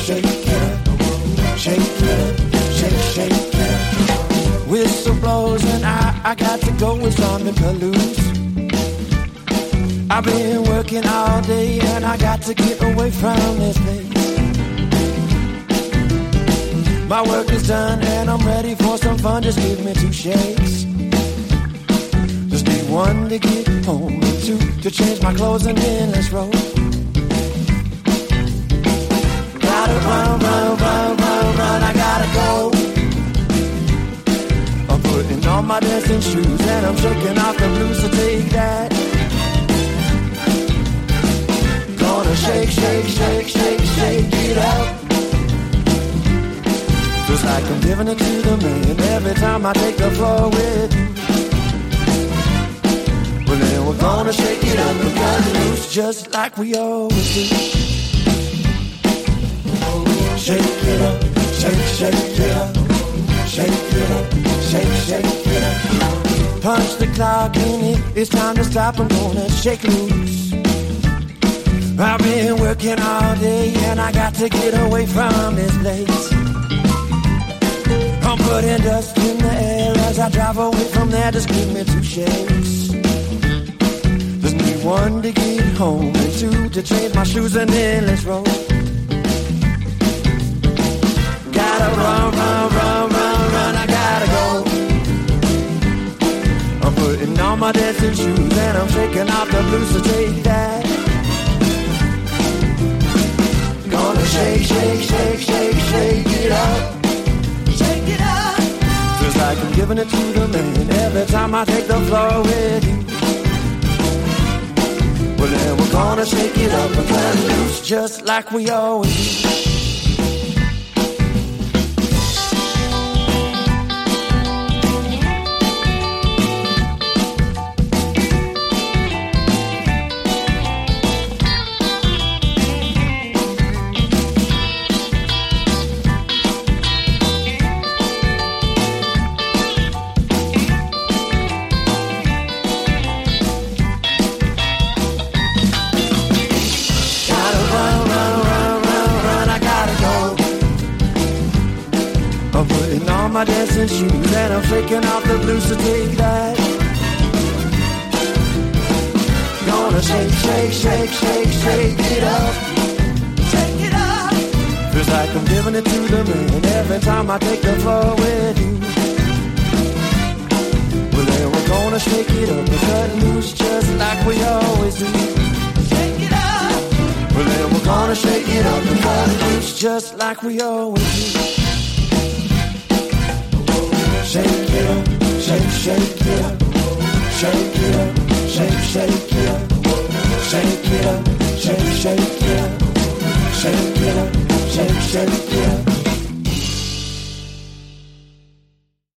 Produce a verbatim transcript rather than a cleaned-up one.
shake it up, shake it up, shake, shake it up. Whistle blows and I, I got to go, it's time to cut loose. I've been working all day and I got to get away from this place. My work is done and I'm ready for some fun, just give me two shakes. Just need one to get home and two to change my clothes and then let's roll. Gotta run, run, run, run, run, I gotta go. I'm putting on my dancing shoes and I'm shaking off the blues, so take that. Gonna shake, shake, shake, shake, shake it out. Feels like I'm giving it to the man every time I take the floor with you. Well then we're gonna shake it up and cut loose just like we always do. Shake it up, shake, shake it up, shake it up, shake, shake it up. Punch the clock in it, it's time to stop, I'm gonna shake loose. I've been working all day and I got to get away from this place. I'm putting dust in the air as I drive away from there, just give me two shakes. Just need one to get home and two to change my shoes and then let's roll. Gotta run, run, run, run, run, I gotta go. I'm putting on my dancing shoes and I'm shaking off the blues, so take that. Gonna shake, shake, shake, shake, shake it up. Shake it up. Feels like I'm giving it to the man every time I take the floor with you. Well then we're gonna shake it up and cut loose just like we always do. My dancing shoes and I'm shaking off the blues, so take that. Gonna shake, shake, shake, shake, shake it up. Shake it up. Feels like I'm giving it to the man every time I take the floor with you. Well then we're gonna shake it up and cut loose just like we always do. Shake it up. Well then we're gonna shake it up and cut loose just like we always do. Shake it up, shake, shake it up, shake it up, shake, shake it up, shake it up, shake, shake it up, shake it up, shake, shake it up.